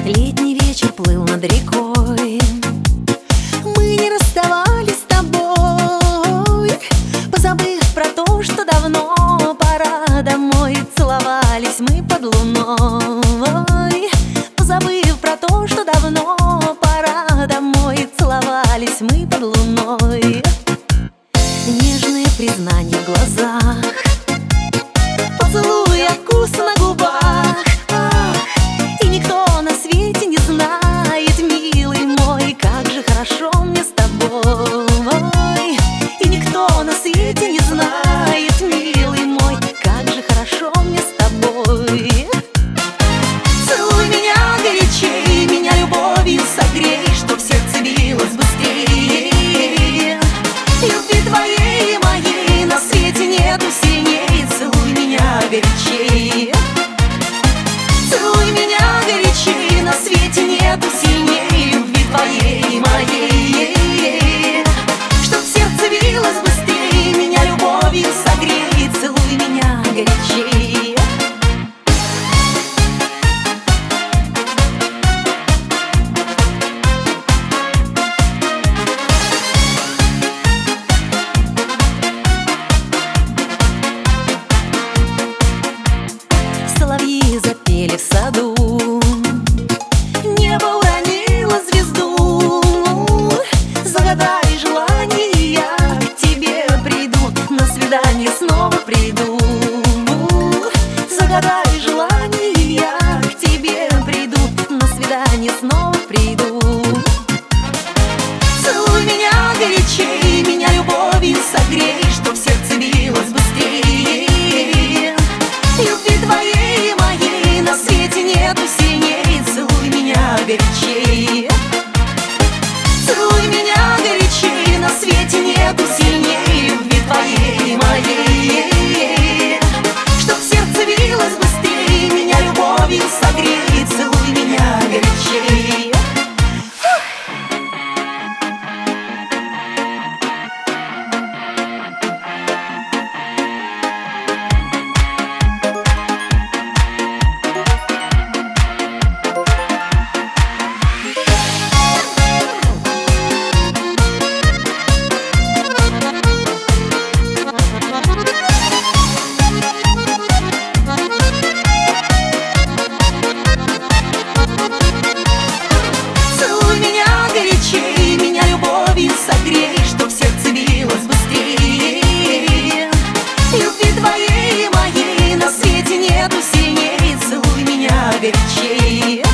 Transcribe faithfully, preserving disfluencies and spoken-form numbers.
Летний вечер плыл над рекой. Мы не расставались с тобой, позабыв про то, что давно пора домой. Целовались мы под луной, позабыв про то, что давно пора домой. Целовались мы под луной. Нежные признания в глазах, поцелуй, вкус на губах. Ах, и никто на свете не знает, милый мой, как же хорошо мне с тобой. И никто на свете не знает, милый мой, как же хорошо мне с тобой. Целуй меня горячей, меня любовью согрей, чтоб сердце билось быстрее. Любви твоей и моей на свете нету сильней. Целуй меня горячей, целуй меня горячей, на свете нету сильней. Любви твоей и моей, чтоб сердце билось быстрее, меня любовью согрей. Целуй меня горячей. Соловьи запели в саду, небо уронило звезду. Загадай желание, и я к тебе приду, на свидание снова приду. Загадай желание, и я к тебе приду, на свидание снова приду. Целуй меня горячей, меня любовью согрей, чтоб сердце билось быстрее. Любви твоей и моей на свете нету сильней. Целуй меня горячей, целуй меня горячей, на свете нету сильней. Любви твоей и моей, чтоб сердце билось быстрее, меня любовью согрей. Целуй меня горячей. Согрей, чтоб сердце билось быстрее. Любви твоей и моей на свете нету сильней. Целуй меня горячей,